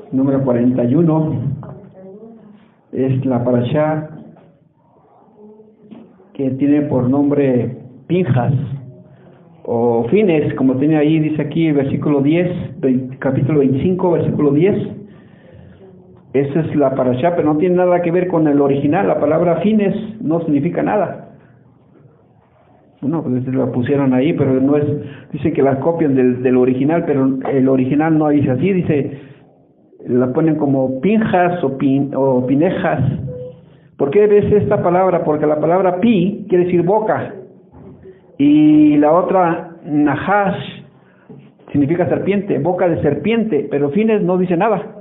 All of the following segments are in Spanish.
número 41, es la parashá que tiene por nombre Pinjas, o Fines, como tiene ahí, dice aquí, versículo 10, capítulo 25, versículo 10. Esa es la parashá, pero no tiene nada que ver con el original. La palabra Fines no significa nada. Bueno, pues la pusieron ahí, pero no es, dice que la copian del original, pero el original no dice así, dice, la ponen como Pinjas o Pinejas. ¿Por qué ves esta palabra? Porque la palabra pi quiere decir boca, y la otra nahash significa serpiente, boca de serpiente, pero Fines no dice nada.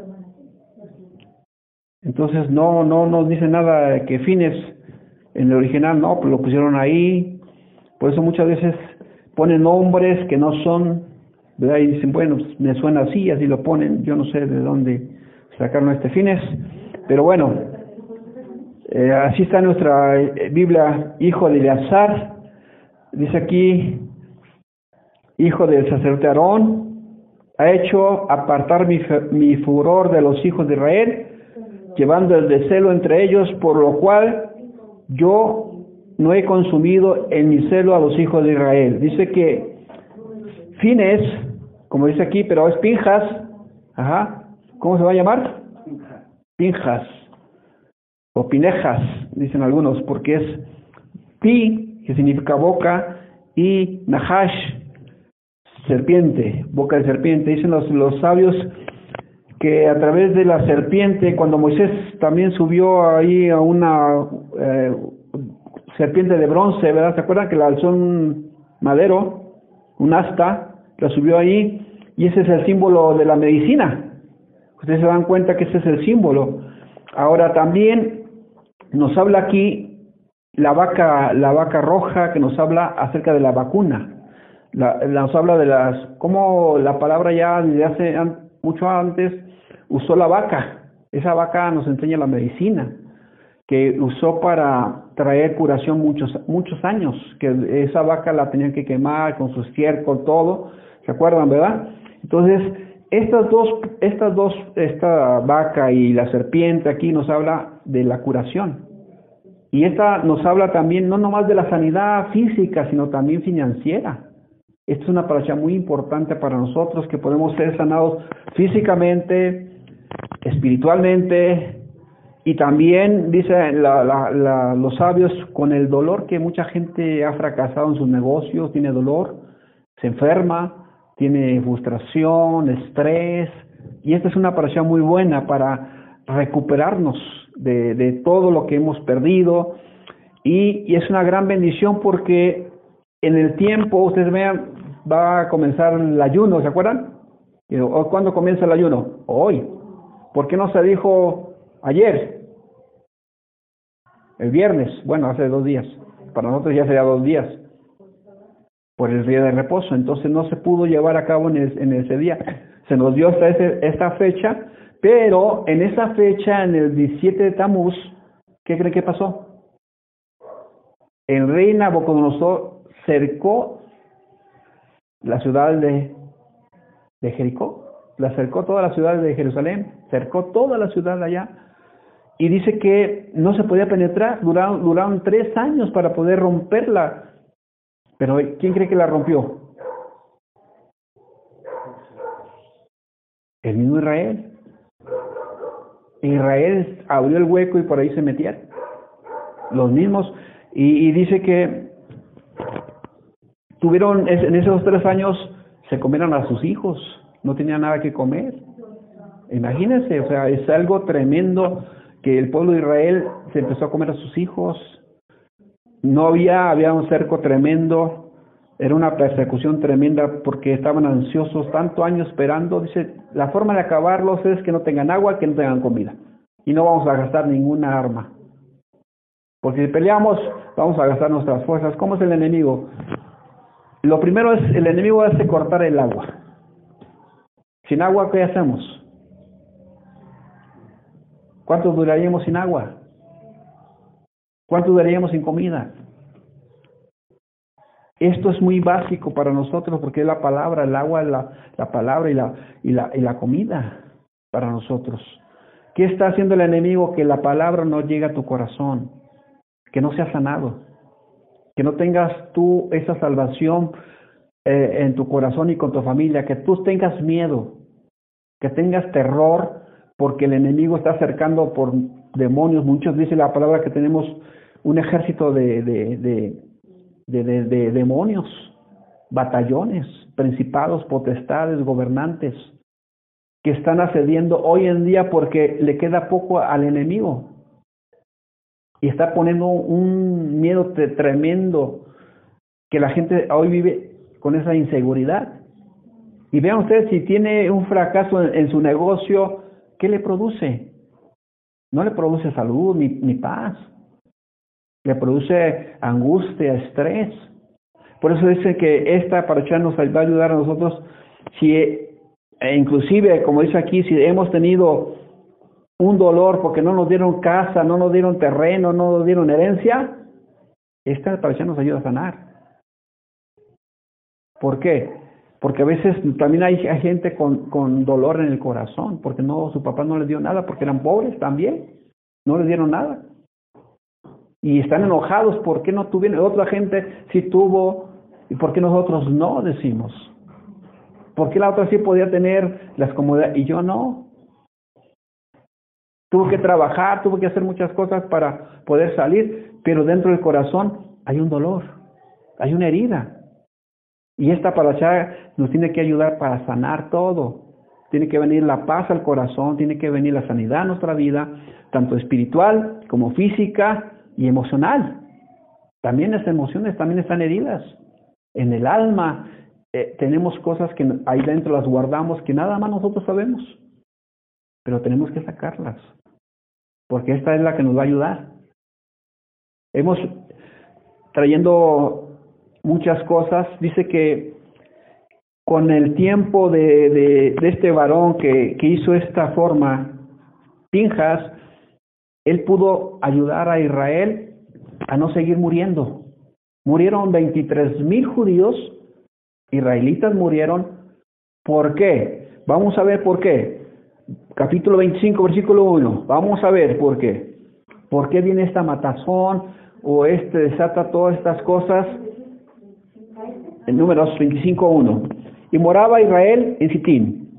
Entonces no nos dice nada que Fines en el original, no, pues lo pusieron ahí. Por eso muchas veces ponen nombres que no son, ¿verdad? Y dicen, bueno, pues me suena así, así lo ponen. Yo no sé de dónde sacaron este Fines, pero bueno, así está nuestra Biblia. Hijo de Eleazar, dice aquí, hijo del sacerdote Aarón, ha hecho apartar mi furor de los hijos de Israel, llevando el descelo entre ellos, por lo cual yo no he consumido en mi celo a los hijos de Israel. Dice que Fines, como dice aquí, pero es Pinjas. ¿Cómo se va a llamar? Pinjas o Pinejas, dicen algunos, porque es pi, que significa boca, y nahash, serpiente, boca de serpiente. Dicen los sabios que a través de la serpiente, cuando Moisés también subió ahí a una serpiente de bronce, ¿verdad? ¿Se acuerdan que la alzó un madero, un asta, la subió ahí, y ese es el símbolo de la medicina? Ustedes se dan cuenta que ese es el símbolo. Ahora también nos habla aquí la vaca roja, que nos habla acerca de la vacuna. Nos habla de cómo la palabra ya desde hace mucho antes usó la vaca. Esa vaca nos enseña la medicina, que usó para traer curación muchos años, que esa vaca la tenían que quemar con su estiércol, todo, ¿se acuerdan, verdad? Entonces, esta vaca y la serpiente aquí nos habla de la curación, y esta nos habla también no nomás de la sanidad física, sino también financiera. Esta es una parashá muy importante para nosotros, que podemos ser sanados físicamente, espiritualmente, y también, dicen los sabios, con el dolor, que mucha gente ha fracasado en sus negocios, tiene dolor, se enferma, tiene frustración, estrés, y esta es una parashá muy buena para recuperarnos de todo lo que hemos perdido, y es una gran bendición, porque en el tiempo, ustedes vean, va a comenzar el ayuno, ¿se acuerdan? ¿Cuándo comienza el ayuno? Hoy. ¿Por qué no se dijo ayer? El viernes, bueno, hace 2 días. Para nosotros ya sería 2 días, por el día de reposo. Entonces no se pudo llevar a cabo en ese día. Se nos dio hasta esta fecha, pero en esa fecha, en el 17 de Tamuz, ¿qué cree que pasó? El rey Nabucodonosor cercó la ciudad de Jericó, la cercó toda la ciudad de Jerusalén, cercó toda la ciudad de allá, y dice que no se podía penetrar. Duraron 3 años para poder romperla. Pero ¿quién cree que la rompió? El mismo Israel. Israel abrió el hueco y por ahí se metieron los mismos, y dice que tuvieron, en esos 3 años, se comieron a sus hijos, no tenían nada que comer. Imagínense, o sea, es algo tremendo, que el pueblo de Israel se empezó a comer a sus hijos. No había un cerco tremendo, era una persecución tremenda, porque estaban ansiosos, tanto años esperando. Dice, la forma de acabarlos es que no tengan agua, que no tengan comida, y no vamos a gastar ninguna arma, porque si peleamos vamos a gastar nuestras fuerzas. ¿Cómo es el enemigo? Lo primero es, el enemigo hace cortar el agua. Sin agua, ¿qué hacemos? ¿Cuánto duraríamos sin agua? ¿Cuánto duraríamos sin comida? Esto es muy básico para nosotros, porque es la palabra, el agua, la palabra y la comida. para nosotros. ¿Qué está haciendo el enemigo? Que la palabra no llegue a tu corazón, que no seas sanado, que no tengas tú esa salvación en tu corazón y con tu familia, que tú tengas miedo, que tengas terror, porque el enemigo está acercando por demonios. Muchos dicen la palabra que tenemos un ejército de demonios, batallones, principados, potestades, gobernantes, que están asediando hoy en día porque le queda poco al enemigo. Y está poniendo un miedo tremendo, que la gente hoy vive con esa inseguridad. Y vean ustedes, si tiene un fracaso en su negocio, ¿qué le produce? No le produce salud ni paz. Le produce angustia, estrés. Por eso dice que esta parashá nos va a ayudar a nosotros, si inclusive, como dice aquí, si hemos tenido un dolor porque no nos dieron casa, no nos dieron terreno, no nos dieron herencia, esta parashá nos ayuda a sanar. ¿Por qué? Porque a veces también hay gente con dolor en el corazón, porque no, su papá no les dio nada, porque eran pobres también, no les dieron nada. Y están enojados, ¿por qué no tuvieron? Otra gente sí tuvo, ¿y por qué nosotros no? Decimos. ¿Por qué la otra sí podía tener las comodidades y yo no? Tuvo que trabajar, tuvo que hacer muchas cosas para poder salir, pero dentro del corazón hay un dolor, hay una herida. Y esta parashá nos tiene que ayudar para sanar todo. Tiene que venir la paz al corazón, tiene que venir la sanidad a nuestra vida, tanto espiritual como física y emocional. También las emociones también están heridas. En el alma tenemos cosas que ahí dentro las guardamos que nada más nosotros sabemos. Pero tenemos que sacarlas, porque esta es la que nos va a ayudar. Hemos trayendo muchas cosas. Dice que con el tiempo de este varón que hizo esta forma, Pinjas, él pudo ayudar a Israel a no seguir muriendo. Murieron 23,000 judíos, israelitas murieron. ¿Por qué? Vamos a ver por qué. Capítulo 25, versículo 1. Vamos a ver por qué. ¿Por qué viene esta matazón o desata todas estas cosas? En Números 25:1. Y moraba Israel en Sitín.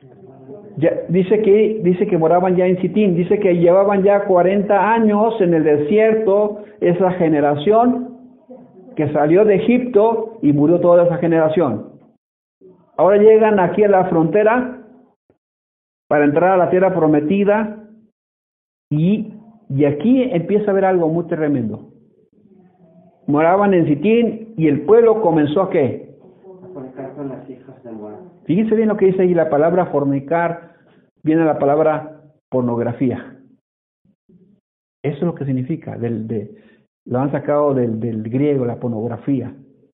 Dice que moraban ya en Sitín. Dice que llevaban ya 40 años en el desierto esa generación que salió de Egipto y murió toda esa generación. Ahora llegan aquí a la frontera para entrar a la tierra prometida y aquí empieza a haber algo muy tremendo. Moraban en Sitín y el pueblo comenzó ¿a qué? A fornicar con las hijas de Moab. Fíjense bien lo que dice ahí, la palabra fornicar viene la palabra pornografía. Eso es lo que significa, lo han sacado del griego, la pornografía.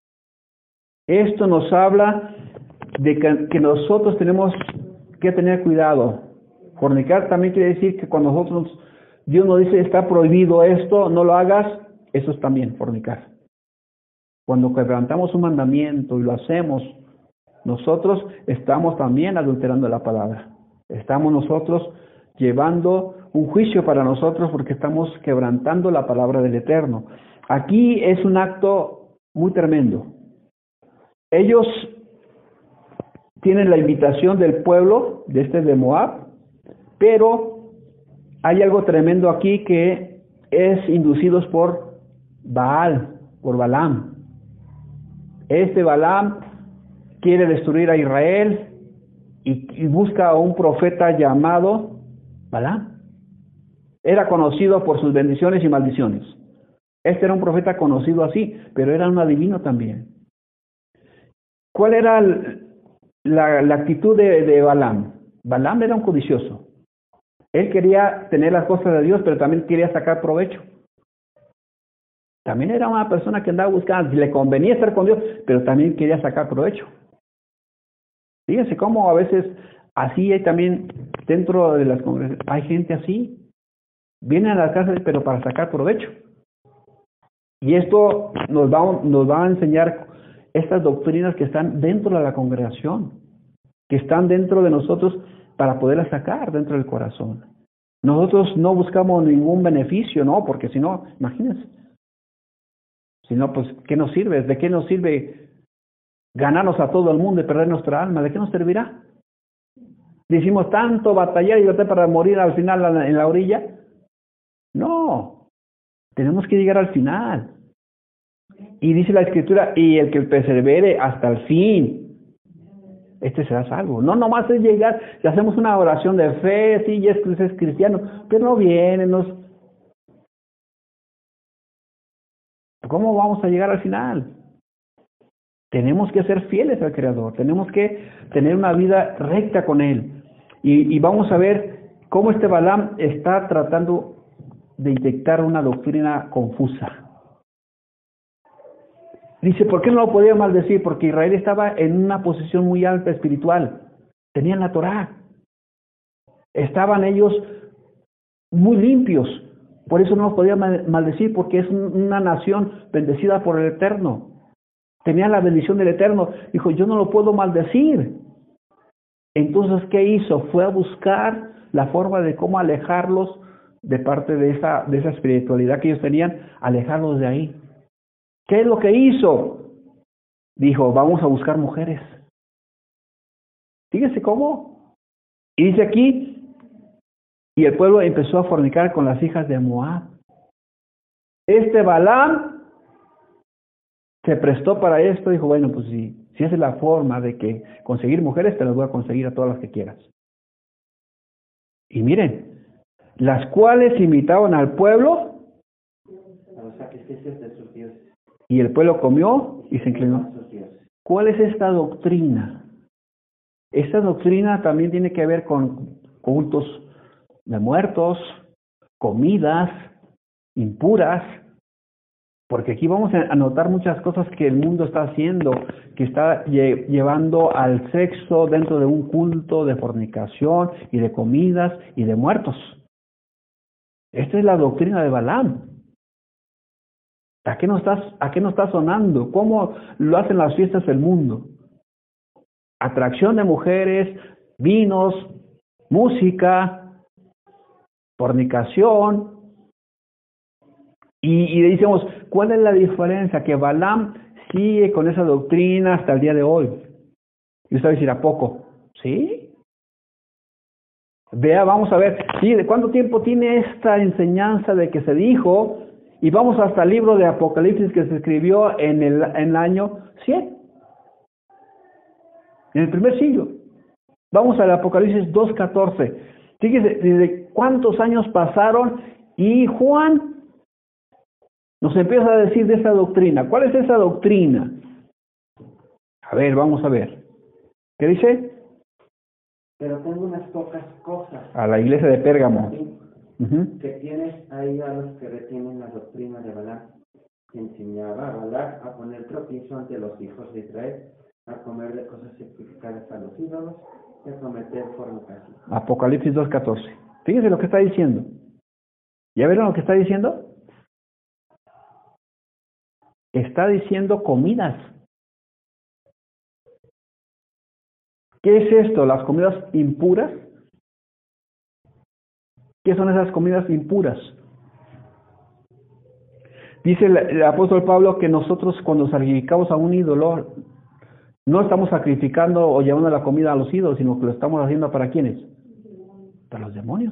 Esto nos habla de que nosotros tenemos que tener cuidado. Fornicar también quiere decir que cuando Dios nos dice está prohibido esto, no lo hagas, eso es también fornicar. Cuando quebrantamos un mandamiento y lo hacemos, nosotros estamos también adulterando la palabra. Estamos nosotros llevando un juicio para nosotros porque estamos quebrantando la palabra del Eterno. Aquí es un acto muy tremendo. Ellos tienen la invitación del pueblo de Moab, pero hay algo tremendo aquí que es inducidos por Baal, por Balaam. Balaam quiere destruir a Israel y busca a un profeta llamado Balaam. Era conocido por sus bendiciones y maldiciones. Era un profeta conocido así, pero era un adivino también. ¿Cuál era la actitud de Balaam? Balaam era un codicioso. Él quería tener las cosas de Dios, pero también quería sacar provecho. También era una persona que andaba buscando, le convenía estar con Dios, pero también quería sacar provecho. Fíjense cómo a veces así hay también dentro de las congregaciones, hay gente así. Vienen a las casas, pero para sacar provecho. Y esto nos va a enseñar estas doctrinas que están dentro de la congregación, que están dentro de nosotros, para poderla sacar dentro del corazón. Nosotros no buscamos ningún beneficio, ¿no? Porque si no, imagínense. Si no, pues, ¿qué nos sirve? ¿De qué nos sirve ganarnos a todo el mundo y perder nuestra alma? ¿De qué nos servirá? Decimos tanto batallar y batallar para morir al final en la orilla. No, tenemos que llegar al final. Y dice la Escritura, y el que persevere hasta el fin, este será salvo. No nomás es llegar, si hacemos una oración de fe, sí, ya es cristiano, pero no viene, ¿cómo vamos a llegar al final? Tenemos que ser fieles al Creador, tenemos que tener una vida recta con Él. Y vamos a ver cómo este Balaam está tratando de inyectar una doctrina confusa. Dice, ¿por qué no lo podía maldecir? Porque Israel estaba en una posición muy alta espiritual. Tenían la Torá. Estaban ellos muy limpios. Por eso no los podía maldecir, porque es una nación bendecida por el Eterno. Tenían la bendición del Eterno. Dijo, yo no lo puedo maldecir. Entonces, ¿qué hizo? Fue a buscar la forma de cómo alejarlos de parte de esa espiritualidad que ellos tenían, alejarlos de ahí. ¿Qué es lo que hizo? Dijo, vamos a buscar mujeres. Fíjese cómo. Y dice aquí, y el pueblo empezó a fornicar con las hijas de Moab. Este Balaam se prestó para esto, dijo, bueno, pues si esa es la forma de que conseguir mujeres, te las voy a conseguir a todas las que quieras. Y miren, las cuales imitaban al pueblo A los sacrificios de sus dioses. y el pueblo comió y se inclinó. ¿Cuál es esta doctrina? Esta doctrina también tiene que ver con cultos de muertos, comidas impuras, porque aquí vamos a notar muchas cosas que el mundo está haciendo, que está llevando al sexo dentro de un culto de fornicación y de comidas y de muertos. Esta es la doctrina de Balaam. ¿A qué no está sonando? ¿Cómo lo hacen las fiestas del mundo? Atracción de mujeres, vinos, música, fornicación. Y decimos, ¿cuál es la diferencia? Que Balaam sigue con esa doctrina hasta el día de hoy. Y usted va a decir, ¿a poco? ¿Sí? Vea, vamos a ver, sí, ¿de cuánto tiempo tiene esta enseñanza de que se dijo? Y vamos hasta el libro de Apocalipsis que se escribió en el año 100. En el primer siglo. Vamos al Apocalipsis 2:14. Fíjese, desde cuántos años pasaron y Juan nos empieza a decir de esa doctrina. ¿Cuál es esa doctrina? A ver, vamos a ver. ¿Qué dice? Pero tengo unas pocas cosas. A la iglesia de Pérgamo. Que tienes ahí a los que retienen la doctrina de Balaam, que enseñaba a Balac a poner tropiezo ante los hijos de Israel, a comer de cosas sacrificadas a los ídolos y a cometer fornicación. Apocalipsis 2:14. Fíjense lo que está diciendo. ¿Ya vieron lo que está diciendo? Está diciendo comidas. ¿Qué es esto? ¿Las comidas impuras? ¿Qué son esas comidas impuras? Dice el apóstol Pablo que nosotros cuando sacrificamos a un ídolo, no estamos sacrificando o llevando la comida a los ídolos, sino que lo estamos haciendo ¿para quiénes? Para los demonios.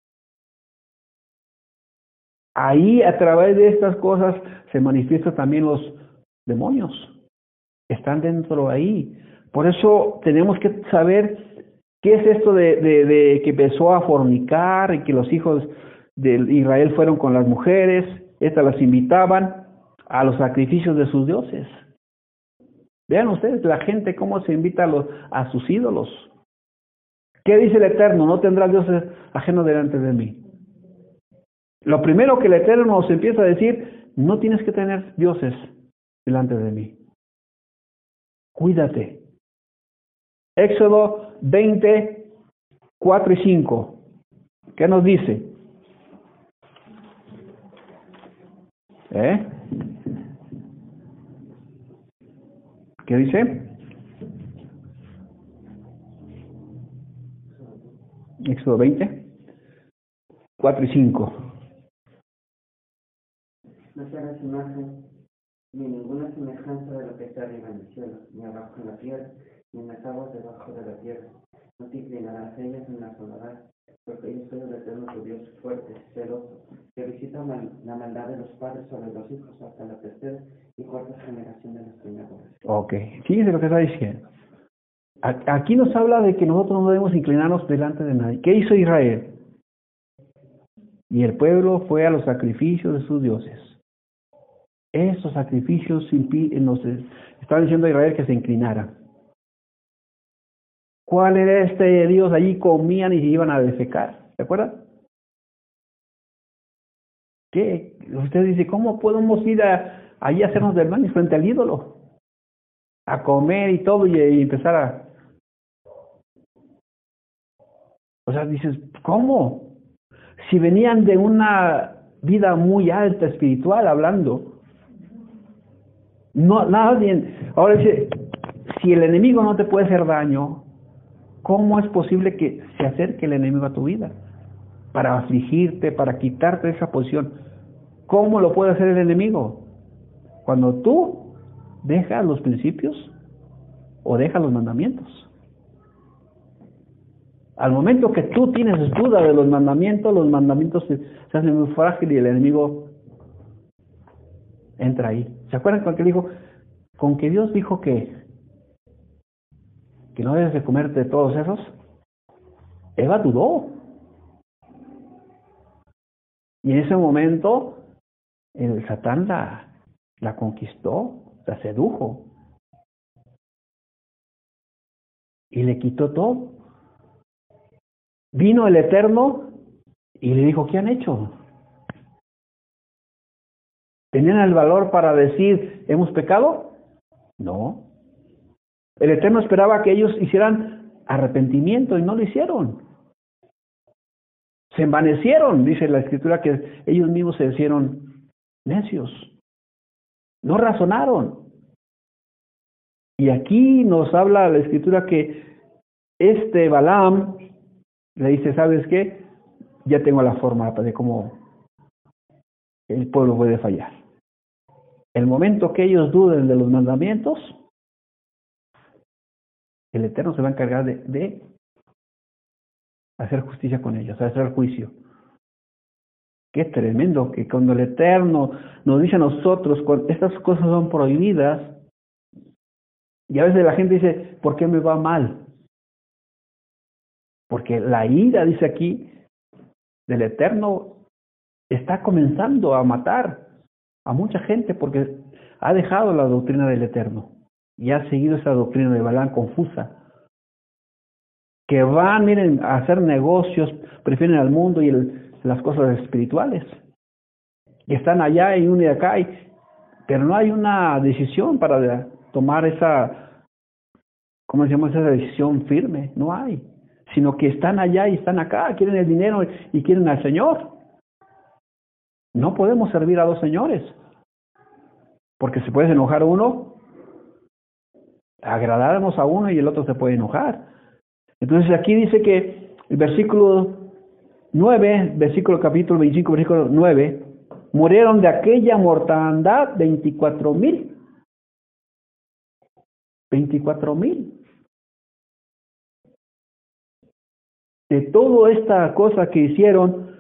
Ahí, a través de estas cosas, se manifiestan también los demonios. Están dentro ahí. Por eso tenemos que saber qué es esto de que empezó a fornicar y que los hijos de Israel fueron con las mujeres, estas las invitaban a los sacrificios de sus dioses. Vean ustedes la gente cómo se invita a sus ídolos. ¿Qué dice el Eterno? No tendrás dioses ajenos delante de mí. Lo primero que el Eterno nos empieza a decir, no tienes que tener dioses delante de mí. Cuídate. Éxodo 20, 4 y 5. ¿Qué nos dice? ¿Qué dice? Éxodo 20, 4 y 5. No se haga imagen ni ninguna semejanza de lo que está arriba en el cielo, ni abajo en la tierra, ni en las aguas debajo de la tierra. No te inclinarás a ellas ni las adorarás, porque yo soy el eterno tu Dios fuerte, celoso, que visita la maldad de los padres sobre los hijos hasta la tercera y cuarta generación de los pecadores. Ok, fíjense lo que está diciendo. Aquí nos habla de que nosotros no debemos inclinarnos delante de nadie. ¿Qué hizo Israel? Y el pueblo fue a los sacrificios de sus dioses. Esos sacrificios nos estaban diciendo a Israel que se inclinara. ¿Cuál era este Dios? Allí comían y se iban a defecar. ¿Se acuerdan? ¿Qué? Usted dice, ¿cómo podemos ir allí a hacernos del mal frente al ídolo? A comer y todo y empezar a... O sea, dices, ¿cómo? Si venían de una vida muy alta espiritual hablando. No, nadie. Ahora dice, si el enemigo no te puede hacer daño, ¿cómo es posible que se acerque el enemigo a tu vida? Para afligirte, para quitarte esa posición. ¿Cómo lo puede hacer el enemigo? Cuando tú dejas los principios o dejas los mandamientos. Al momento que tú tienes duda de los mandamientos se hacen muy frágiles y el enemigo entra ahí. ¿Se acuerdan con que dijo? Con que Dios dijo que no debes de comerte de todos esos. Eva dudó. Y en ese momento el Satán la conquistó, la sedujo. Y le quitó todo. Vino el Eterno y le dijo, ¿qué han hecho? ¿Tenían el valor para decir, ¿hemos pecado? No. El Eterno esperaba que ellos hicieran arrepentimiento y no lo hicieron. Se envanecieron, dice la Escritura, que ellos mismos se hicieron necios. No razonaron. Y aquí nos habla la Escritura que este Balaam le dice, ¿sabes qué? Ya tengo la forma de cómo el pueblo puede fallar. El momento que ellos duden de los mandamientos, el Eterno se va a encargar de hacer justicia con ellos, hacer juicio. Qué tremendo que cuando el Eterno nos dice a nosotros, cuando estas cosas son prohibidas, y a veces la gente dice, ¿por qué me va mal? Porque la ira, dice aquí, del Eterno está comenzando a matar a mucha gente porque ha dejado la doctrina del Eterno y ha seguido esa doctrina de Balaam confusa. Que van, miren, a hacer negocios, prefieren al mundo y las cosas espirituales. Y están allá y uno de acá, pero no hay una decisión para tomar esa, ¿cómo se llama? Esa decisión firme. No hay. Sino que están allá y están acá, quieren el dinero y quieren al Señor. No podemos servir a dos señores. Porque se puede enojar uno, agradarnos a uno y el otro se puede enojar. Entonces aquí dice que el versículo 9, capítulo 25, versículo 9, murieron de aquella mortandad 24,000. 24,000. De toda esta cosa que hicieron,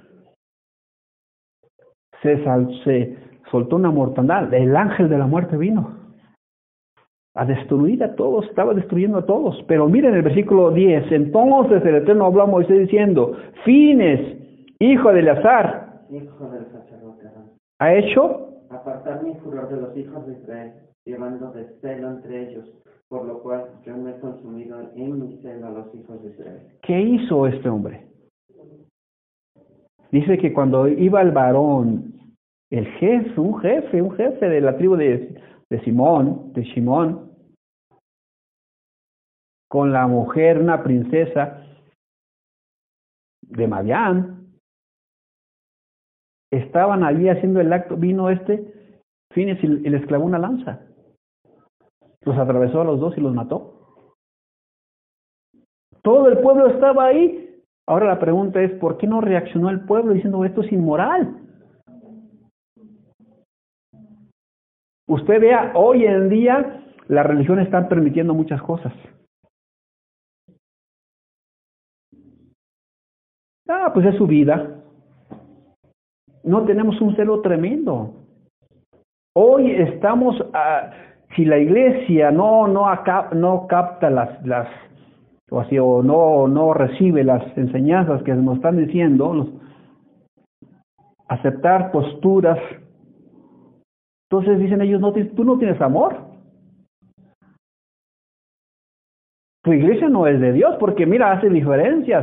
se soltó una mortandad. El ángel de la muerte vino a destruir a todos, estaba destruyendo a todos. Pero miren el versículo 10, entonces el Eterno habló a Moisés diciendo, Fines, hijo de Eleazar, Hijo del sacerdote, ha hecho apartar mi furor de los hijos de Israel, llevando de celo entre ellos, por lo cual yo me he consumido en mi celo a los hijos de Israel. ¿Qué hizo este hombre? Dice que cuando iba el varón, el jefe, un jefe de la tribu de Shimón, con la mujer, una princesa de Madián, estaban allí haciendo el acto, vino Fines y les clavó una lanza. Los atravesó a los dos y los mató. Todo el pueblo estaba ahí Ahora la pregunta es, ¿por qué no reaccionó el pueblo diciendo esto es inmoral? Usted vea, hoy en día la religión está permitiendo muchas cosas. Pues es su vida. No tenemos un celo tremendo. Hoy estamos, si la iglesia no capta o no recibe las enseñanzas que nos están diciendo, aceptar posturas, entonces dicen ellos, tú no tienes amor. Tu iglesia no es de Dios, porque mira, hace diferencias.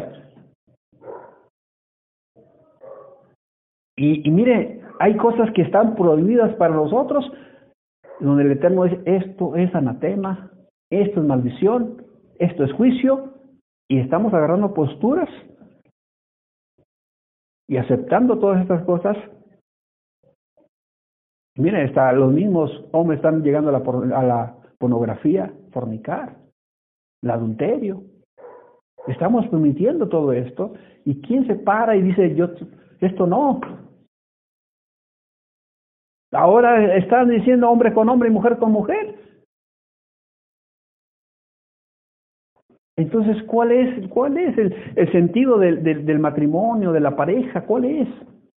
Y mire, hay cosas que están prohibidas para nosotros, donde el Eterno dice, esto es anatema, esto es maldición, esto es juicio, y estamos agarrando posturas y aceptando todas estas cosas. Mire, hasta los mismos hombres están llegando a la pornografía, fornicar, el adulterio. Estamos permitiendo todo esto, y ¿quién se para y dice, esto no? Ahora están diciendo hombre con hombre y mujer con mujer. Entonces, ¿cuál es el sentido del matrimonio, de la pareja? ¿Cuál es?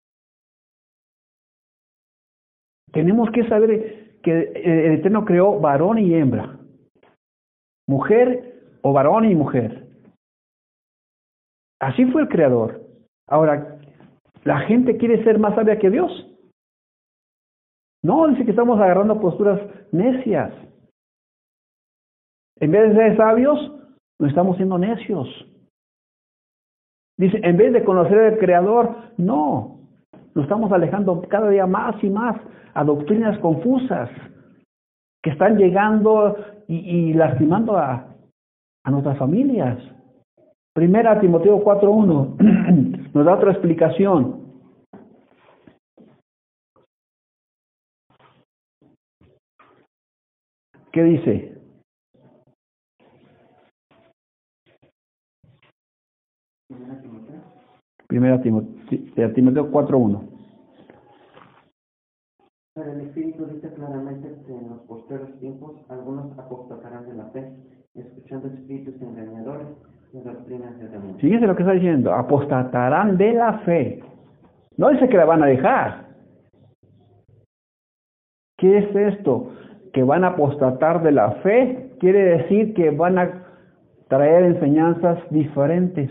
Tenemos que saber que el Eterno creó varón y hembra, mujer o varón y mujer. Así fue el Creador. Ahora, ¿la gente quiere ser más sabia que Dios? No, dice que estamos agarrando posturas necias. En vez de ser sabios, no estamos siendo necios. Dice, en vez de conocer al Creador, no. Nos estamos alejando cada día más y más a doctrinas confusas que están llegando y lastimando a nuestras familias. Primera Timoteo 4:1 nos da otra explicación. ¿Qué dice? Primera Timoteo 4:1. Pero el Espíritu dice claramente que en los posteriores tiempos algunos apostatarán de la fe, escuchando espíritus engañadores y doctrinas de demonios. Fíjense lo que está diciendo, apostatarán de la fe. No dice que la van a dejar. ¿Qué es esto? Que van a apostatar de la fe. Quiere decir que van a traer enseñanzas diferentes.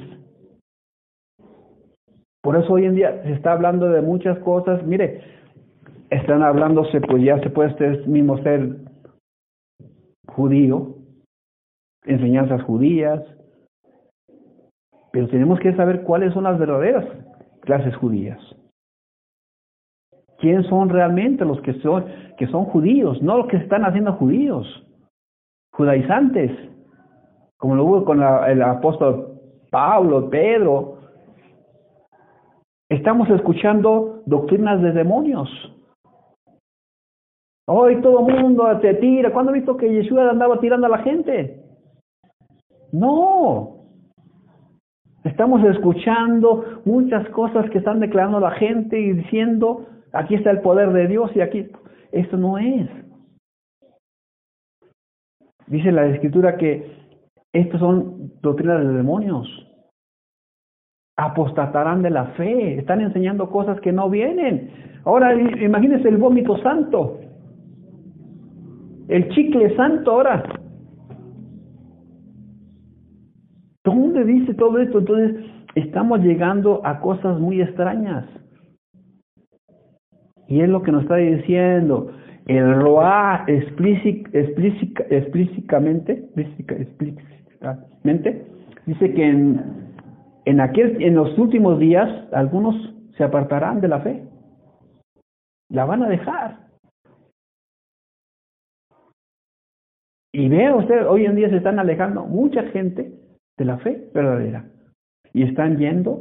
Por eso hoy en día se está hablando de muchas cosas. Mire, están hablándose, pues ya se puede usted mismo ser judío, enseñanzas judías, pero tenemos que saber cuáles son las verdaderas clases judías. ¿Quién son realmente los que son judíos? No los que se están haciendo judíos, judaizantes, como lo hubo con el apóstol Pablo, Pedro. Estamos escuchando doctrinas de demonios. Hoy todo el mundo te tira. ¿Cuándo has visto que Yeshua andaba tirando a la gente? No. Estamos escuchando muchas cosas que están declarando la gente y diciendo, aquí está el poder de Dios y aquí. Esto no es. Dice la Escritura que estas son doctrinas de demonios. Apostatarán de la fe. Están enseñando cosas que no vienen. Ahora imagínense el vómito santo. El chicle santo ahora. ¿Dónde dice todo esto? Entonces, estamos llegando a cosas muy extrañas. Y es lo que nos está diciendo. El Roá explícitamente dice que en los últimos días algunos se apartarán de la fe. La van a dejar. Y vea usted, hoy en día se están alejando mucha gente de la fe verdadera. Y están yendo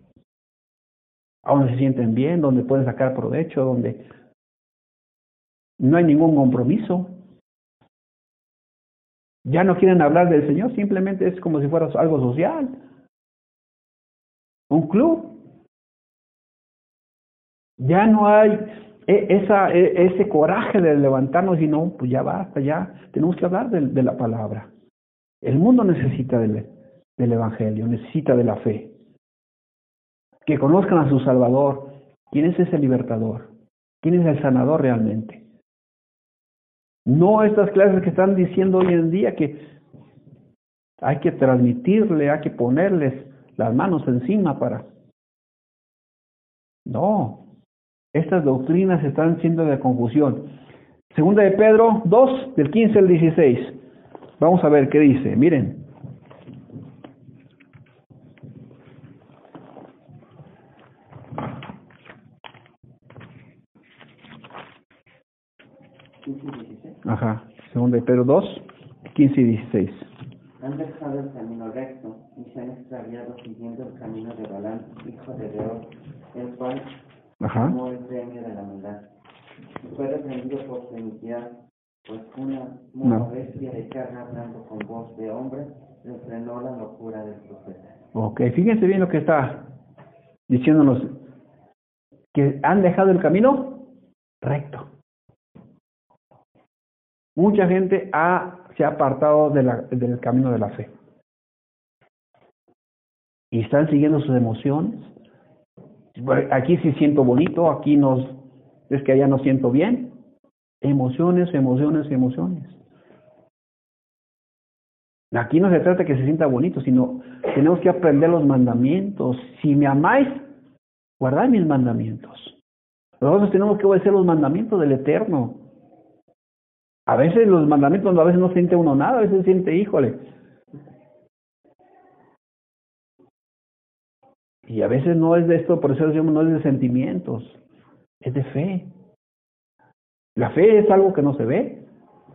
a donde se sienten bien, donde pueden sacar provecho, donde no hay ningún compromiso. Ya no quieren hablar del Señor, simplemente es como si fuera algo social. un club. Ya no hay ese coraje de levantarnos y no, pues ya basta, ya tenemos que hablar de la palabra. El mundo necesita del Evangelio, necesita de la fe. Que conozcan a su Salvador. ¿Quién es ese libertador? ¿Quién es el sanador realmente? No estas clases que están diciendo hoy en día que hay que transmitirle, hay que ponerles las manos encima para... No, estas doctrinas están siendo de confusión. Segunda de Pedro 2, del 15 al 16. Vamos a ver qué dice. Miren. Ajá. Segunda de Pedro 2, 15 y 16. Han dejado el camino recto y se han extraviado siguiendo el camino de Balaam, hijo de Beor, el cual tomó el premio de la maldad. Y fue reprendido por su iniquidad, pues una bestia de carne hablando con voz de hombre refrenó la locura del profeta. Ok, fíjense bien lo que está diciéndonos, que han dejado el camino recto. Mucha gente se ha apartado del camino de la fe. Y están siguiendo sus emociones. Aquí sí siento bonito, es que allá no siento bien. Emociones, emociones, emociones. Aquí no se trata que se sienta bonito, sino tenemos que aprender los mandamientos. Si me amáis, guardad mis mandamientos. Nosotros tenemos que obedecer los mandamientos del Eterno. A veces los mandamientos, a veces no siente uno nada, a veces siente, híjole. Y a veces no es de esto, por eso decimos, no es de sentimientos, es de fe. La fe es algo que no se ve.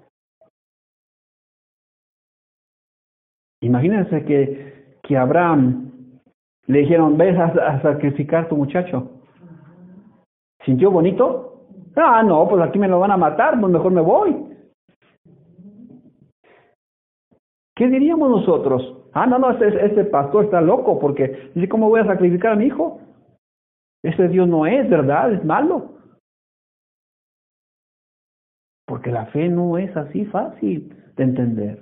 Imagínense que a Abraham le dijeron, ves a sacrificar a tu muchacho. ¿Sintió bonito? Ah, no, pues aquí me lo van a matar, pues mejor me voy. ¿Qué diríamos nosotros? Ah, no, este pastor está loco porque dice, ¿cómo voy a sacrificar a mi hijo? Ese Dios no es, ¿verdad? Es malo. Porque la fe no es así fácil de entender.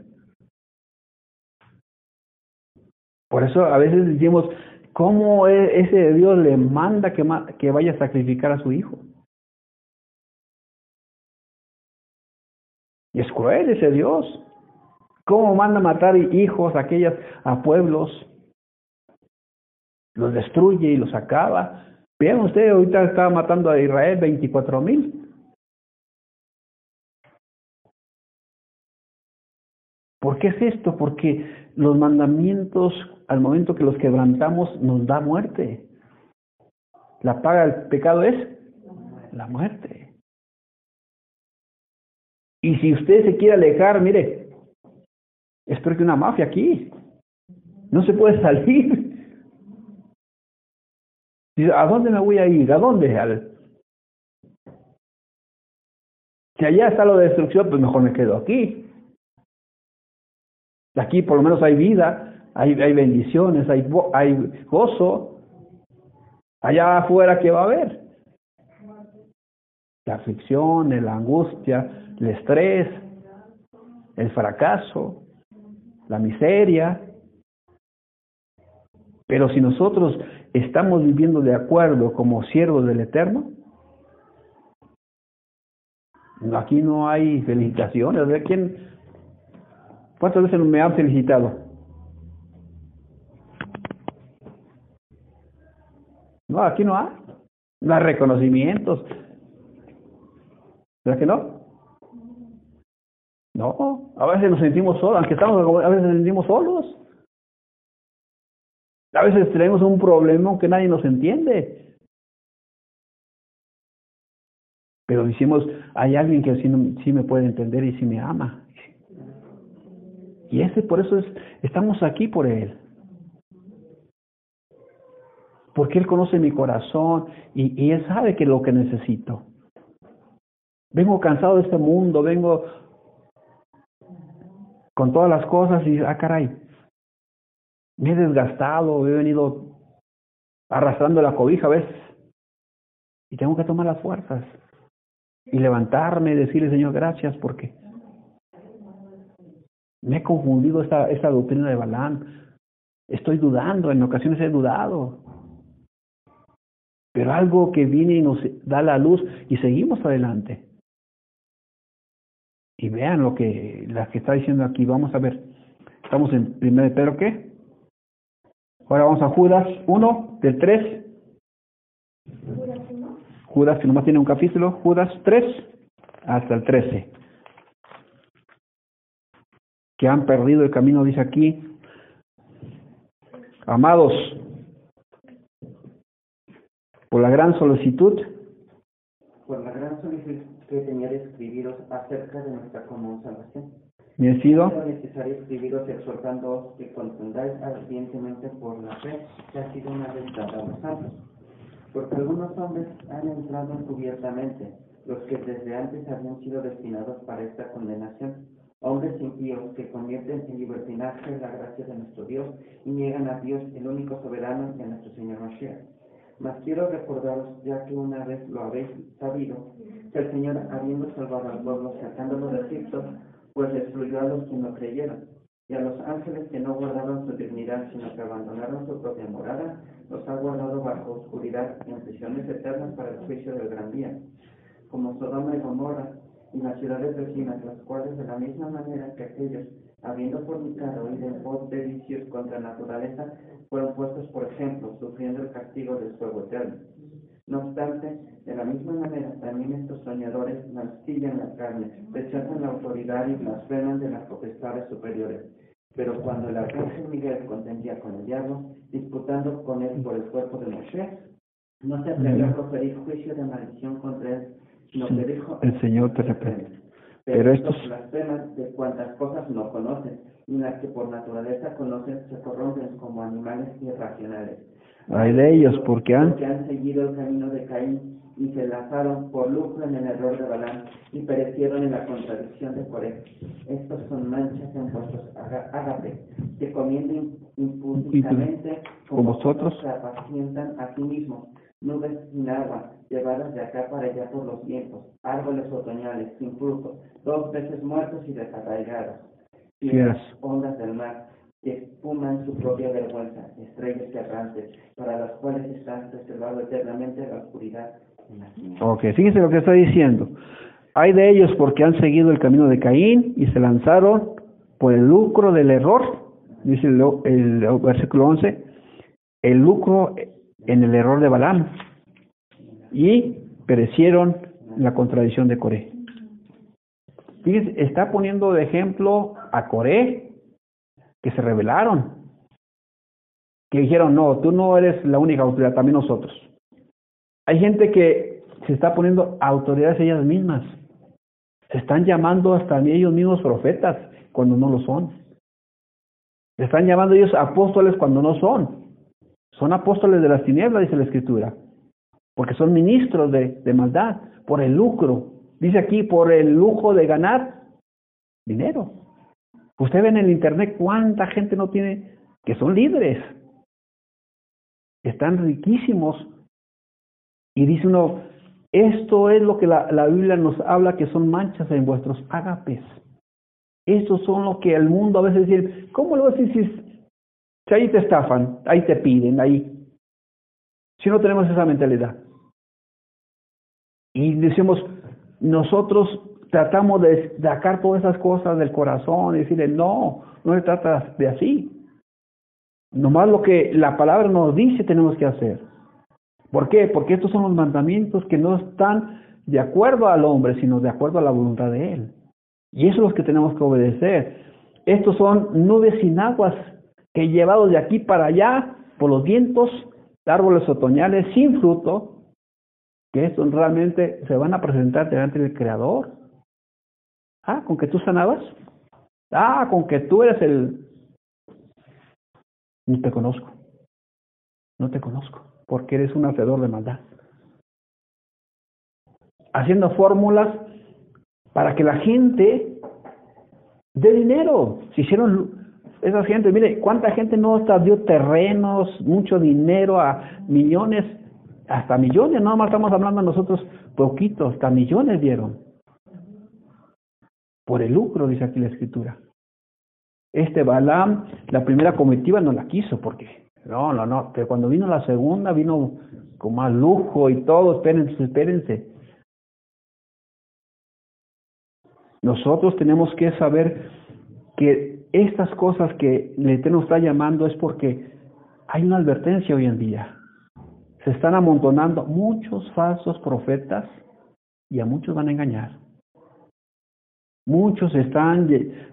Por eso a veces decimos, ¿cómo ese Dios le manda que vaya a sacrificar a su hijo? Y es cruel ese Dios. ¿Cómo manda matar hijos a pueblos? Los destruye y los acaba. Vean ustedes, ahorita estaba matando a Israel 24,000. ¿Por qué es esto? Porque los mandamientos, al momento que los quebrantamos, nos da muerte. La paga del pecado es la muerte. Y si usted se quiere alejar, mire, es peor que una mafia aquí. No se puede salir. Dice, ¿a dónde me voy a ir? ¿A dónde? Si allá está la destrucción, pues mejor me quedo aquí. Aquí por lo menos hay vida, hay bendiciones, hay gozo. Allá afuera, ¿qué va a haber? La aflicción, la angustia, el estrés, el fracaso, la miseria. Pero si nosotros estamos viviendo de acuerdo como siervos del Eterno, aquí no hay felicitaciones. ¿Cuántas veces me han felicitado? No, aquí no hay. No hay reconocimientos. ¿Verdad que no? No, a veces nos sentimos solos, aunque a veces nos sentimos solos. A veces tenemos un problema que nadie nos entiende. Pero decimos, hay alguien que sí me puede entender y sí me ama. Y por eso estamos aquí por Él. Porque Él conoce mi corazón y Él sabe que es lo que necesito. Vengo cansado de este mundo, vengo con todas las cosas y, caray, me he desgastado, he venido arrastrando la cobija a veces. Y tengo que tomar las fuerzas y levantarme y decirle, Señor, gracias, porque me he confundido esta doctrina de Balaam. Estoy dudando, en ocasiones he dudado. Pero algo que viene y nos da la luz y seguimos adelante. Y vean lo que está diciendo aquí. Vamos a ver. Estamos en 1 de Pedro, ¿qué? Ahora vamos a Judas 1, del 3. Judas, que nomás tiene un capítulo. Judas 3, hasta el 13. Que han perdido el camino, dice aquí. Amados, por la gran solicitud que tenía de escribiros acerca de nuestra común salvación. me he sido Es necesario escribiros exhortándoos que contendáis ardientemente por la fe que ha sido una vez dada a los santos. Porque algunos hombres han entrado encubiertamente, los que desde antes habían sido destinados para esta condenación. Hombres impíos que convierten en libertinaje la gracia de nuestro Dios y niegan a Dios, el único soberano, y a nuestro Señor Mashiach. Mas quiero recordaros, ya que una vez lo habéis sabido, que el Señor, habiendo salvado al pueblo sacándolo de Egipto, pues destruyó a los que no creyeron, y a los ángeles que no guardaron su dignidad, sino que abandonaron su propia morada, los ha guardado bajo oscuridad y en prisiones eternas para el juicio del gran día, como Sodoma y Gomorra, y las ciudades vecinas, las cuales de la misma manera que aquellos, habiendo fornicado y de pos de vicios contra naturaleza, fueron puestos por ejemplo, sufriendo el castigo del fuego eterno. No obstante, de la misma manera, también estos soñadores mancillan la carne, rechazan la autoridad y blasfeman de las potestades superiores. Pero cuando el arcángel Miguel contendía con el diablo, disputando con él por el cuerpo de Moshe, no se atrevió a proferir juicio de maldición contra él, sino que dijo: el Señor te reprende. Pero estos blasfeman de cuantas cosas no conocen, y las que por naturaleza conocen se corrompen como animales irracionales. Hay de ellos porque han seguido el camino de Caín y se lanzaron por lucro en el error de Balaam y perecieron en la contradicción de Coré. Estos son manchas en vuestros ágapes, que comiendo impúdicamente con vosotros se apacientan a sí mismos, nubes sin agua, llevadas de acá para allá por los vientos, árboles otoñales sin fruto, 2 veces muertos y desarraigados, fieras ondas del mar, que espuman su propia vergüenza, estrellas errantes, para las cuales están reservados eternamente la oscuridad. Ok, fíjense lo que está diciendo. Hay de ellos porque han seguido el camino de Caín y se lanzaron por el lucro del error, dice el versículo 11, el lucro en el error de Balaam, y perecieron en la contradicción de Coré. Fíjense, está poniendo de ejemplo a Coré, que se rebelaron, que dijeron: no, tú no eres la única autoridad, también nosotros. Hay gente que se está poniendo autoridades ellas mismas, se están llamando hasta ellos mismos profetas cuando no lo son, se están llamando ellos apóstoles cuando no son apóstoles de las tinieblas, dice la Escritura, porque son ministros de maldad, por el lucro, dice aquí, por el lujo de ganar dinero. Usted ve en el internet cuánta gente no tiene, que son líderes, están riquísimos, y dice uno: esto es lo que la Biblia nos habla, que son manchas en vuestros ágapes. Estos son lo que el mundo a veces dice: ¿cómo lo haces si ahí te estafan, ahí te piden, ahí? Si no tenemos esa mentalidad. Y decimos, nosotros tratamos de sacar todas esas cosas del corazón y decirle: no se trata de así. Nomás lo que la palabra nos dice tenemos que hacer. ¿Por qué? Porque estos son los mandamientos que no están de acuerdo al hombre, sino de acuerdo a la voluntad de él. Y eso es lo que tenemos que obedecer. Estos son nubes sin aguas, que llevados de aquí para allá por los vientos, árboles otoñales sin fruto, que estos realmente se van a presentar delante del Creador. ¿Con que tú sanabas? Con que tú eres el... No te conozco, porque eres un hacedor de maldad. Haciendo fórmulas para que la gente dé dinero. Se hicieron Esa gente, mire, cuánta gente no hasta dio terrenos, mucho dinero a millones, hasta millones, no más estamos hablando nosotros poquitos, hasta millones dieron. Por el lucro, dice aquí la escritura. Este Balaam, la primera comitiva no la quiso, porque no, pero cuando vino la segunda, vino con más lujo y todo, espérense. Nosotros tenemos que saber que estas cosas que el Eterno está llamando es porque hay una advertencia hoy en día. Se están amontonando muchos falsos profetas y a muchos van a engañar. Muchos están,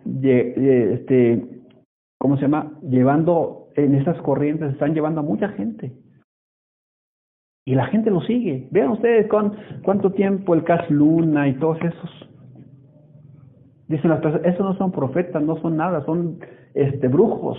llevando en esas corrientes, están llevando a mucha gente. Y la gente lo sigue. Vean ustedes cuánto tiempo el Cas Luna y todos esos. Dicen las personas, esos no son profetas, no son nada, son brujos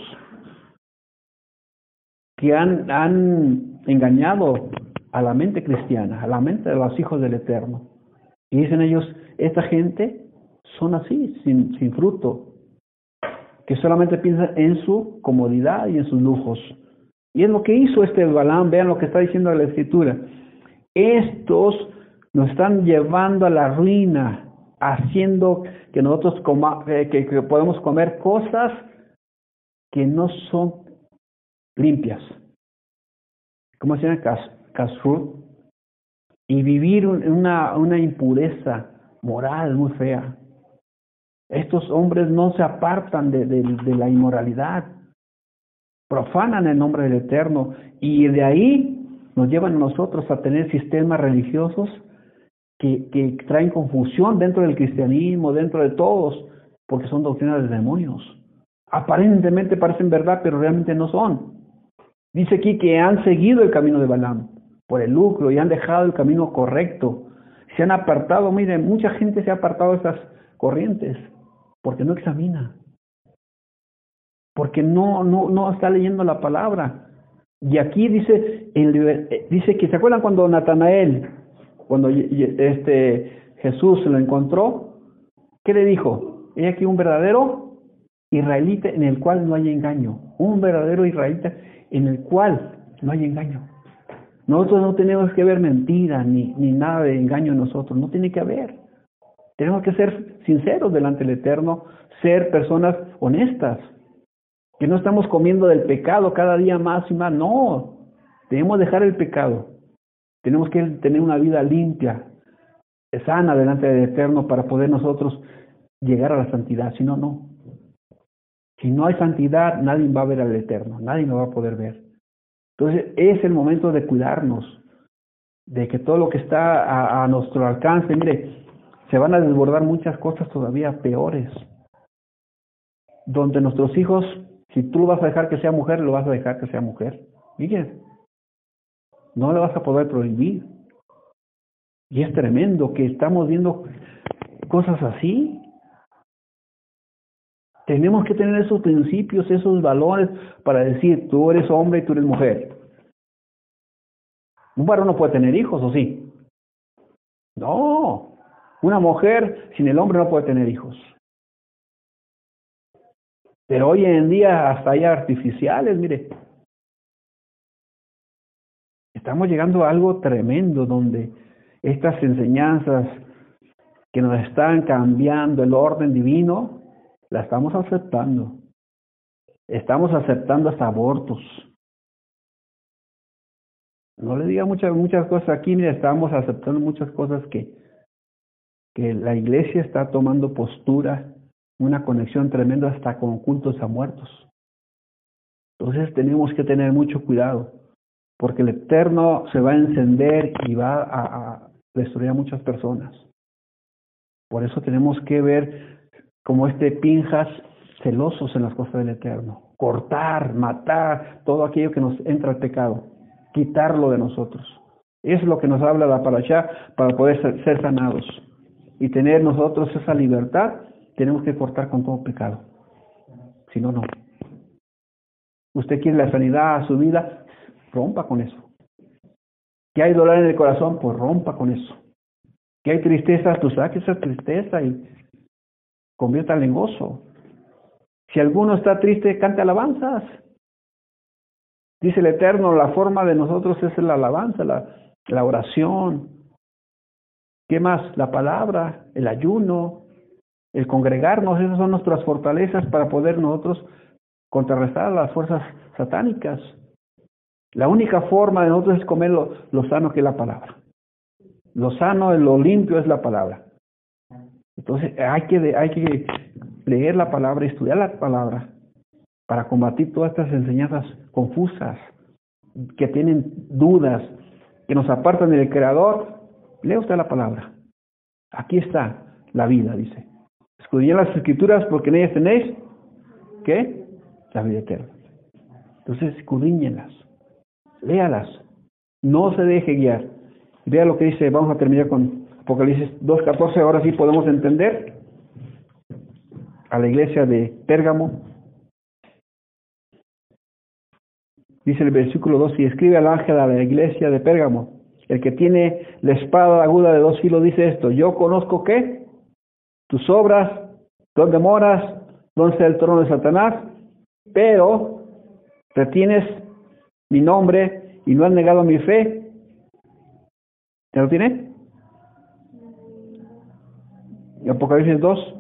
que han engañado a la mente cristiana, a la mente de los hijos del Eterno. Y dicen ellos, esta gente son así, sin fruto, que solamente piensan en su comodidad y en sus lujos. Y es lo que hizo Balaam. Vean lo que está diciendo la Escritura. Estos nos están llevando a la ruina, haciendo que nosotros que podemos comer cosas que no son limpias, como se llama kashrut, y vivir una impureza moral muy fea. Estos hombres no se apartan de la inmoralidad, profanan el nombre del Eterno, y de ahí nos llevan a nosotros a tener sistemas religiosos que traen confusión dentro del cristianismo, dentro de todos, porque son doctrinas de demonios. Aparentemente parecen verdad, pero realmente no son. Dice aquí que han seguido el camino de Balaam por el lucro y han dejado el camino correcto. Se han apartado, miren, mucha gente se ha apartado de esas corrientes porque no examina, porque no está leyendo la palabra. Y aquí dice que, ¿se acuerdan cuando Natanael, cuando Jesús se lo encontró? ¿Qué le dijo? He aquí un verdadero israelita en el cual no hay engaño. Un verdadero israelita en el cual no hay engaño. Nosotros no tenemos que ver mentira ni nada de engaño en nosotros. No tiene que haber. Tenemos que ser sinceros delante del Eterno, ser personas honestas, que no estamos comiendo del pecado cada día más y más. No, debemos dejar el pecado. Tenemos que tener una vida limpia, sana delante del Eterno para poder nosotros llegar a la santidad. Si no, no. Si no hay santidad, nadie va a ver al Eterno, nadie lo va a poder ver. Entonces es el momento de cuidarnos, de que todo lo que está a nuestro alcance, mire, se van a desbordar muchas cosas todavía peores, donde nuestros hijos, si tú lo vas a dejar que sea mujer, lo vas a dejar que sea mujer. Fíjense, no le vas a poder prohibir. Y es tremendo que estamos viendo cosas así. Tenemos que tener esos principios, esos valores para decir, tú eres hombre y tú eres mujer. Un varón no puede tener hijos, ¿o sí? No. Una mujer sin el hombre no puede tener hijos. Pero hoy en día hasta hay artificiales, mire. Estamos llegando a algo tremendo donde estas enseñanzas que nos están cambiando el orden divino, la estamos aceptando. Estamos aceptando hasta abortos. No le diga muchas cosas aquí, mire, estamos aceptando muchas cosas que la iglesia está tomando postura, una conexión tremenda hasta con cultos a muertos. Entonces tenemos que tener mucho cuidado, porque el Eterno se va a encender y va a destruir a muchas personas. Por eso tenemos que ver como Pinjas celosos en las cosas del Eterno. Cortar, matar, todo aquello que nos entra al pecado. Quitarlo de nosotros. Eso es lo que nos habla la parashá para poder ser sanados. Y tener nosotros esa libertad, tenemos que cortar con todo pecado. Si no, no. Usted quiere la sanidad a su vida, rompa con eso. Que hay dolor en el corazón, pues rompa con eso. Que hay tristeza, tú saques esa tristeza y conviértala en gozo. Si alguno está triste, cante alabanzas. Dice el Eterno, la forma de nosotros es la alabanza, la oración. ¿Qué más? La palabra, el ayuno, el congregarnos. Esas son nuestras fortalezas para poder nosotros contrarrestar las fuerzas satánicas. La única forma de nosotros es comer lo sano que es la palabra. Lo sano, lo limpio es la palabra. Entonces hay que leer la palabra, estudiar la palabra para combatir todas estas enseñanzas confusas, que tienen dudas, que nos apartan del Creador. Lea usted la palabra. Aquí está la vida, dice. Escudriñad las Escrituras porque en ellas tenéis, ¿qué? La vida eterna. Entonces, escudriñenlas, léalas, no se deje guiar. Vea lo que dice, vamos a terminar con Apocalipsis 2:14, ahora sí podemos entender a la iglesia de Pérgamo. Dice el versículo 2, y escribe al ángel a la iglesia de Pérgamo, el que tiene la espada aguda de 2 filos, dice esto: yo conozco, ¿qué? Tus obras, dónde moras, dónde está el trono de Satanás, pero retienes mi nombre y no has negado mi fe. ¿Ya lo tiene? Apocalipsis 2.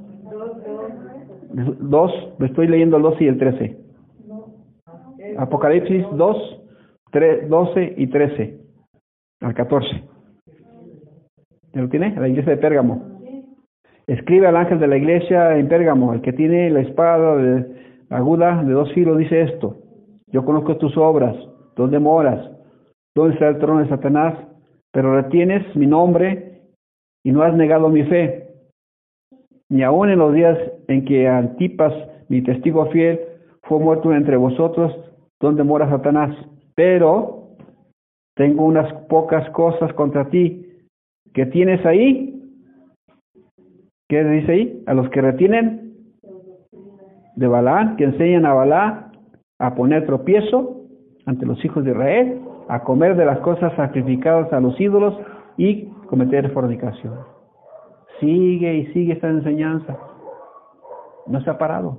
2, me estoy leyendo el 12 y el 13. Apocalipsis 2, 12 y 13 al 14. ¿Ya lo tiene? A la iglesia de Pérgamo. Escribe al ángel de la iglesia en Pérgamo, el que tiene la espada aguda de 2 filos, dice esto: yo conozco tus obras, dónde moras, dónde está el trono de Satanás, pero retienes mi nombre y no has negado mi fe, ni aun en los días en que Antipas, mi testigo fiel, fue muerto entre vosotros, donde mora Satanás. Pero tengo unas pocas cosas contra ti, que tienes ahí. ¿Qué dice ahí? A los que retienen de Balaam, que enseñan a Balaam a poner tropiezo ante los hijos de Israel, a comer de las cosas sacrificadas a los ídolos y cometer fornicación. Sigue y sigue esta enseñanza. No se ha parado.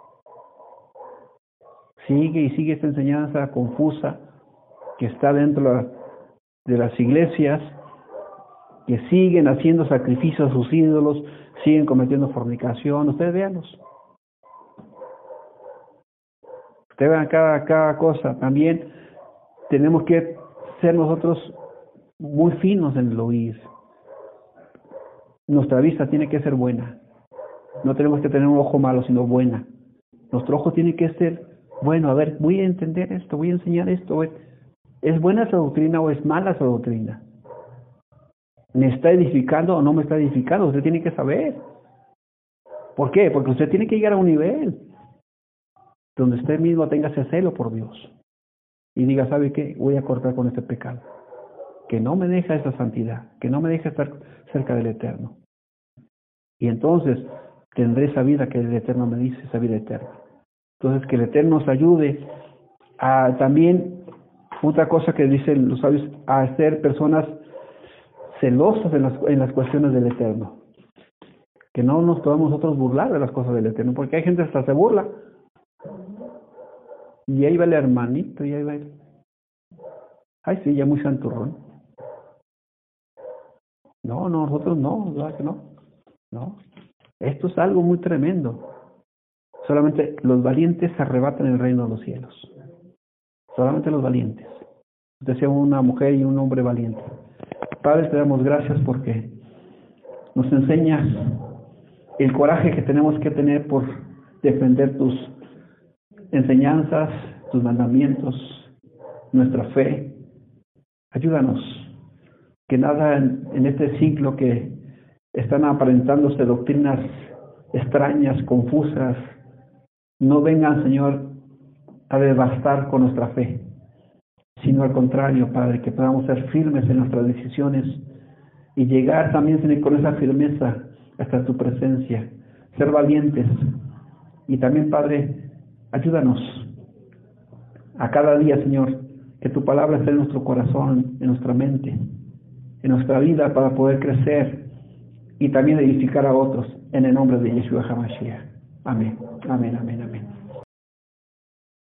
Sigue y sigue esta enseñanza confusa que está dentro de las iglesias, que siguen haciendo sacrificios a sus ídolos, siguen cometiendo fornicación. Ustedes véanlos. Ustedes vean cada cosa. También tenemos que ser nosotros muy finos en el oír. Nuestra vista tiene que ser buena. No tenemos que tener un ojo malo, sino buena. Nuestro ojo tiene que ser bueno. A ver, voy a entender esto, voy a enseñar esto. ¿Es buena esa doctrina o es mala esa doctrina? ¿Me está edificando o no me está edificando? Usted tiene que saber. ¿Por qué? Porque usted tiene que llegar a un nivel donde usted mismo tenga ese celo por Dios y diga, ¿sabe qué? Voy a cortar con este pecado, que no me deja esa santidad, que no me deja estar cerca del Eterno. Y entonces tendré esa vida que el Eterno me dice, esa vida eterna. Entonces, que el Eterno nos ayude a también, otra cosa que dicen los sabios, a ser personas celosas en las cuestiones del Eterno. Que no nos podamos nosotros burlar de las cosas del Eterno, porque hay gente que hasta se burla. Y ahí va el hermanito, y ahí va el... Ay, sí, ya muy santurrón. No, nosotros no, ¿verdad que no? No. Esto es algo muy tremendo. Solamente los valientes arrebatan el reino de los cielos. Solamente los valientes. Decía una mujer y un hombre valiente. Padre, te damos gracias porque nos enseñas el coraje que tenemos que tener por defender tus enseñanzas, tus mandamientos, nuestra fe. Ayúdanos, que nada en este siglo que están aparentándose doctrinas extrañas, confusas, no vengan, Señor, a devastar con nuestra fe, sino al contrario, Padre, que podamos ser firmes en nuestras decisiones y llegar también, Señor, con esa firmeza hasta tu presencia, ser valientes. Y también, Padre, ayúdanos a cada día, Señor, que tu palabra esté en nuestro corazón, en nuestra mente, en nuestra vida, para poder crecer y también edificar a otros, en el nombre de Yeshua HaMashiach. Amén, amén, amén, amén.